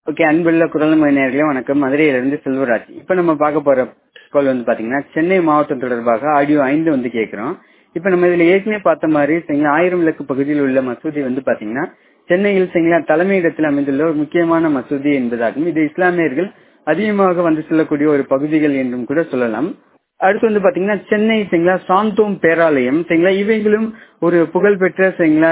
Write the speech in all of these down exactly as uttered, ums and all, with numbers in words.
Okay, அன்புள்ள குரல்மொழி நேயர்களே வணக்கம். மதுரையிலிருந்து செல்வராஜ். இப்ப நம்ம பார்க்க போற கால் வந்து பாத்தீங்கன்னா சென்னை மாவட்டம் தொடர்பாக ஆடியோ ஐந்து வந்து கேட்கிறோம். இப்ப நம்ம இதுல ஏற்கனவே பார்த்த மாதிரி சரிங்களா, ஆயிரம் விளக்கு பகுதியில் உள்ள மசூதி வந்து பாத்தீங்கன்னா சென்னையில் சரிங்களா தலைமையிடத்தில் அமைந்துள்ள ஒரு முக்கியமான மசூதி என்பதாகும். இது இஸ்லாமியர்கள் அதிகமாக வந்து செல்லக்கூடிய ஒரு பகுதிகள் என்றும் கூட சொல்லலாம். அடுத்து வந்து பாத்தீங்கன்னா சென்னை சரிங்களா சாந்தோம் பேராலயம் சரிங்களா, இவைகளும் ஒரு புகழ்பெற்ற சரிங்களா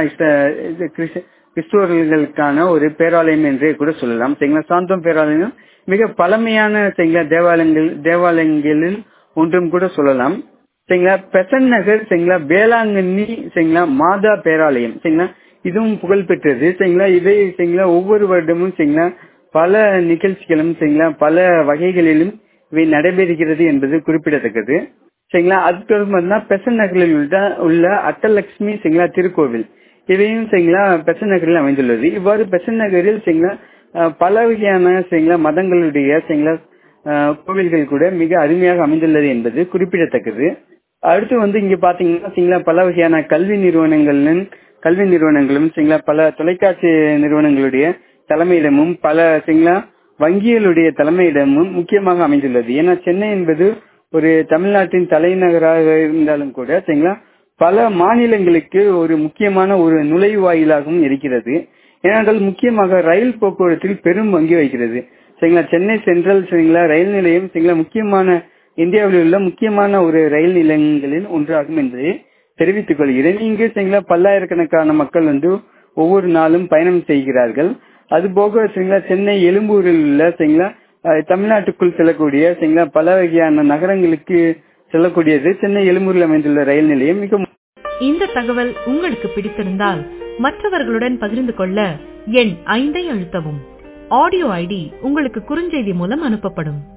கிறிஸ்துவர்களுக்கான ஒரு பேராலயம் என்றே கூட சொல்லலாம். சரிங்களா, சாந்தோம் பேராலயம் மிக பழமையான சரிங்களா தேவாலயங்கள் தேவாலயங்களில் ஒன்றும் கூட சொல்லலாம். சரிங்களா, பெசன் நகர் சரிங்களா வேளாங்கண்ணி சரிங்களா மாதா பேராலயம் சரிங்களா, இதுவும் புகழ் பெற்றது. சரிங்களா, இவை சரிங்களா ஒவ்வொரு வருடமும் சரிங்களா பல நிகழ்ச்சிகளும் சரிங்களா பல வகைகளிலும் இவை நடைபெறுகிறது என்பது குறிப்பிடத்தக்கது. சரிங்களா, அதுக்கு பெசன் நகரில் உள்ள உள்ள அட்டலட்சுமி சரிங்களா திருக்கோவில், இவையும் சரிங்களா பெசன் நகரில் அமைந்துள்ளது. இவ்வாறு பெசன் நகரில் சரிங்களா பல வகையான சரிங்களா மதங்களுடைய சரிங்களா கோவில்கள் கூட மிக அருமையாக அமைந்துள்ளது என்பது குறிப்பிடத்தக்கது. அடுத்து வந்து இங்க பாத்தீங்கன்னா சரிங்களா பல வகையான கல்வி நிறுவனங்களும் கல்வி நிறுவனங்களும் சரிங்களா பல தொலைக்காட்சி நிறுவனங்களுடைய தலைமையிடமும் பல சரிங்களா வங்கிகளுடைய தலைமையிடமும் முக்கியமாக அமைந்துள்ளது. ஏன்னா சென்னை என்பது ஒரு தமிழ்நாட்டின் தலைநகராக இருந்தாலும் கூட சரிங்களா பல மாநிலங்களுக்கு ஒரு முக்கியமான ஒரு நுழைவாயிலாகவும் இருக்கிறது. ஏனென்றால் முக்கியமாக ரயில் போக்குவரத்தில் பெரும் பங்கு வகிக்கிறது. சரிங்களா, சென்னை சென்ட்ரல் சரிங்களா ரயில் நிலையம் சரிங்களா முக்கியமான இந்தியாவில் உள்ள முக்கியமான ஒரு ரயில் நிலையங்களில் ஒன்றாகும் என்பதை தெரிவித்துக் கொள்கிறேன். இங்கு சரிங்களா பல்லாயிரக்கணக்கான மக்கள் வந்து ஒவ்வொரு நாளும் பயணம் செய்கிறார்கள். அதுபோக சரிங்களா சென்னை எழும்பூரில் உள்ள சரிங்களா தமிழ்நாட்டுக்குள் செல்லக்கூடிய சரிங்களா பல வகையான நகரங்களுக்கு செல்லக்கூடியது சென்னை எழும்பூரில் அமைந்துள்ள ரயில் நிலையம். மிக இந்த தகவல் உங்களுக்கு பிடித்திருந்தால் மற்றவர்களுடன் பகிர்ந்து கொள்ள எண் ஐந்தை அழுத்தவும். ஆடியோ ஐடி உங்களுக்கு குறுஞ்செய்தி மூலம் அனுப்பப்படும்.